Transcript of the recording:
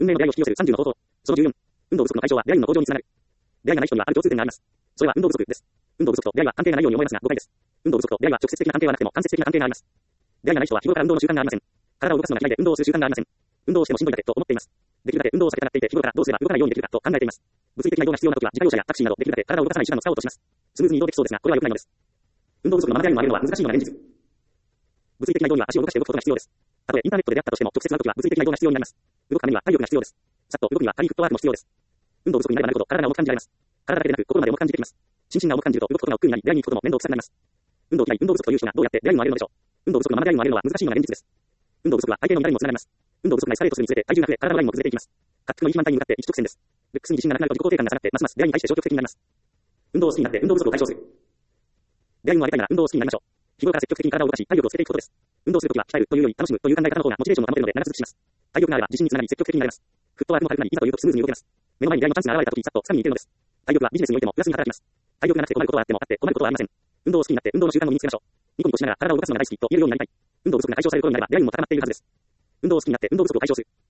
命の出会いを引き寄せる30の方法。その14。運動不足の解消は出会いの向上につながる。出会いがない人にはある共通点があります。それは運動不足です。運動不足と出会いは関係がないように思いますが誤解です。運動不足と出会いは直接的な関係はなくても間接的な関係があります。出会いがない人は日頃から運動の習慣がありません。体を動かすのが嫌いで運動をする習慣がありません。運動をしてもしんどいだけと思っています。できるだけ運動を避けたがっていて日頃からどうすれば動かないようにできるかと考えています。物理的な移動が必要な時は自家用車やタクシーなどできるだけ体を動かさない手段を使おうとします。スムーズに移動できそうですがこれは良くないのです。運動不足のまま出会いに回るのは難しいのが現実。物理的な移動には足を動かして動くことが必要です。たとえインターネットで出会ったとしても直接会う時は物理的な移動が必要になります。動くためには体力が必要です。さっと動くには軽いフットワークも必要です。運動不足になればなるほど体が重く感じられます。体だけでなく心まで重く感じてきます。心身が重く感じると動くことが億劫になり出会いに行くことも面倒くさくなります。運動嫌い、運動不足という人がどうやって出会いに回れるのでしょう。運動不足のまま出会いに回れるのは難しいのが現実です。運動不足は体型の乱れにもつながります。運動不足がエスカレートするにつれて体重が増え、体のラインも崩れていきます。獲得のいい肥満体に向かって一直線です。ルックスに自信がなくなると自己肯定感が下がってますます出会いに対して消極的になります。運動を好きになって運動不足を解消する。出会いに回りたいなら運動を好きになりましょう。日頃から積極的に体を動かし体力をつけていくことです。運動するときは鍛えるというより楽しむという考え方の方がモチベーションを保てるので長続きします。体力があれば自信につながり積極的になれます。フットワークも軽くなりいざというとスムーズに動けます。目の前に出会いのチャンスが現れたときにさっと掴みに行けるのです。体力はビジネスにおいてもプラスに働きます。体力がなくて困ることはあっても困ることはありません。運動を好きになって運動の習慣を身につけましょう。ニコニコしながら体を動かすのが大好きと言えるようになりたい。運動不足が解消される頃になれば出会いにも高まっているはずです。運動を好きになって運動不足を解消する。